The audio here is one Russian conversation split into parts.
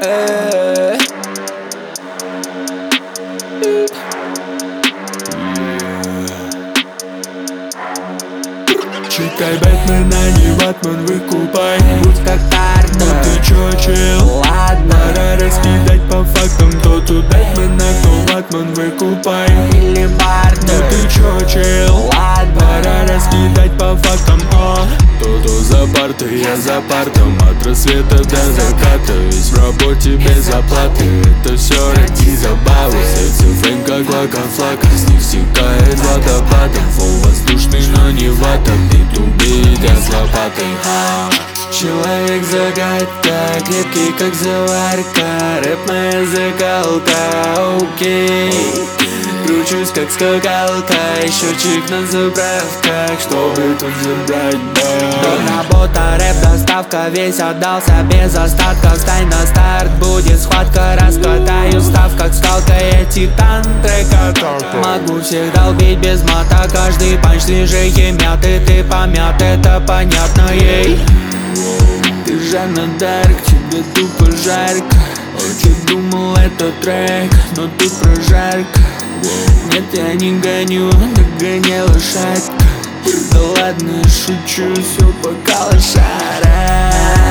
Читай Бэтмена, не Батман, выкупай. Будь как Тарда. Ну ты чё, чел? Ладно. Пора раскидать по фактам. Кто тут Бэтмена, кто Батман, выкупай. Или Барда. Ну ты чё, чел? Ладно. Пора раскидать по фактам. Кто-то за партой, я за партом. От рассвета до заката. Весь в работе без оплаты. Это все ради забавы. Сердце фейм как лакофлаг. С них стекает водопадом. Фол воздушный, но не вата. Бит убит, я с лопатой. Человек-загадка, крепкий как заварка. Рэп моя закалка, окей. Кручусь как скакалка, счетчик на заправках, чтобы тут забрать Работа, рэп, доставка, весь отдался без остатка. Встань на старт, будет схватка, раскатаю став, как скалка. Я титан трека, могу всех долбить без мата. Каждый панч свежее мяты, ты помят, это понятно ей. Ты Жанна Дарк, тебе тупо жарко. Ты думал это трек, но тут прожарка. Нет, я не гоню, догоняй лошадка. Да ладно, я шучу, все пока лошара.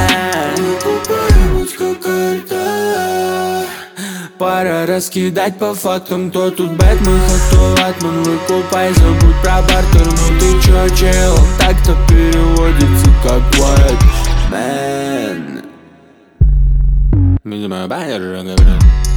Будь как Арда. Пора раскидать по фактам. Кто тут Бэтмен, а кто Батман, выкупай. Забудь про бартер, ну ты чё, чел? Так-то переводится как White Man. Видимо, баннер же говорят.